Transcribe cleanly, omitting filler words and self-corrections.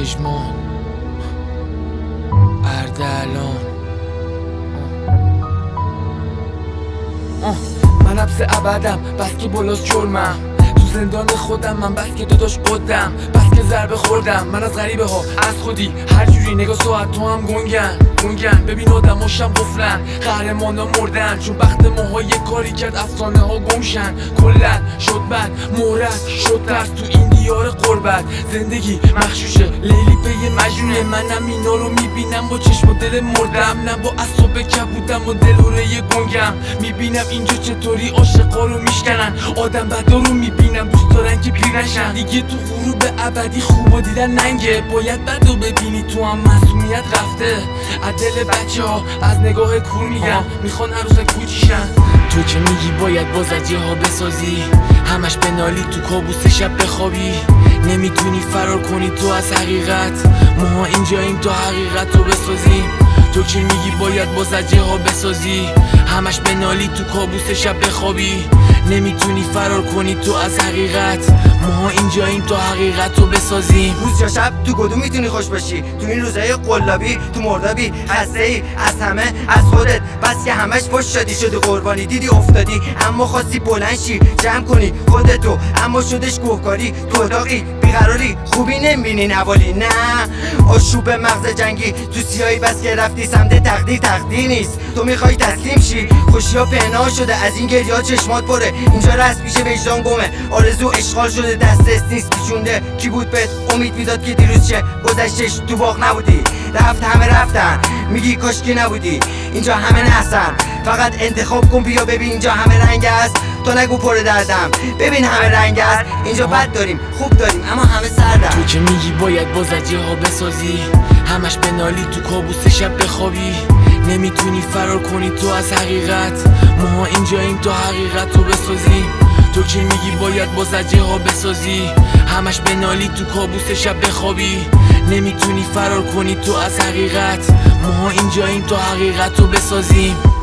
پژمان اردلان. من حبس ابدم بس که بالاست جرمم، تو زندان خودم من بس که داداش قدم، بس که ضربه خوردم من از غریبه ها از خودی هر جوری نگاه ساعت تو هم گنگن. ببین آدم هاشم قفلن، قهرمان ها مردن چون بخت ماها یه کاری کرد افسانه ها گمشن. کلن شد بد مهرت شد ترس تو این دیار قربت، زندگی مخشوشه لیلی پی مجنونه. منم اینا رو میبینم با چشم و دل مردم، نه با اعصاب کبودم و دلهوره گنگم. میبینم اینجا چطوری عاشقا رو میشکنن، آدم بدا رو میبینم دوست دارن که پیر نشن. دیگه تو غروب ابدی خوبا دیدن ننگه، باید بدو ببینی تو هم معصومیت رفته. دل بچه ها از نگاه کور میگم میخوان عروسک کوچیشن. تو که میگی باید بازجه ها بسازی، همش بنالی تو کابوس شب بخوابی، نمیتونی فرار کنی تو از حقیقت. ماها اینجاییم تا حقیقت رو بسازیم. تو که میگی باید بازجه ها بسازی، همش بنالی تو کابوس شب بخوابی، نمیتونی فرار کنی تو از حقیقت. ماها اینجاییم تا حقیقت رو بسازیم. روز یا شب تو کدوم میتونی خوش باشی؟ تو این روزای قلابی تو مردابی خسته ای از همه از خودت، بس که همش فش شدی قربانی دیدی افتادی، اما خواستی بلند شی جمع کنی خودتو، اما شدش گوهکاری تو اتاقی بیقراری خوبی نمیبینی نوالی. نه آشوب مغز جنگی تو سیاهی بس که رفتی سمت تقدیر نیست. تو میخوای تسلیم شی خوشی ها پنهان شده از این گریه ها چشمات پره، اینجا رست پیش وجدان گمه، آرزو اشغال شده دسترس نیست پیچونده. کی بود بهت امید میداد که دیروز چه گذشتش تو باغ نبودی؟ رفت همه رفتن میگی کاشکی نبودی. اینجا همه نحسن فقط انتخاب کن بیا ببین اینجا همه رنگ است. تو نگو پر دردم ببین همه رنگ است. اینجا بد داریم خوب داریم اما همه سردم. تو که میگی باید بازجه ها بسازی، همش بنالی تو کابوس شب بخوابی، نمیتونی فرار کنی تو از حقیقت. ماها اینجاییم تا حقیقت رو بسازیم. تو که میگی باید بازجه ها بسازی، همش بنالی تو کابوس شب بخوابی، نمیتونی فرار کنی تو از حقیقت. ماها اینجاییم تا حقیقت رو بسازیم.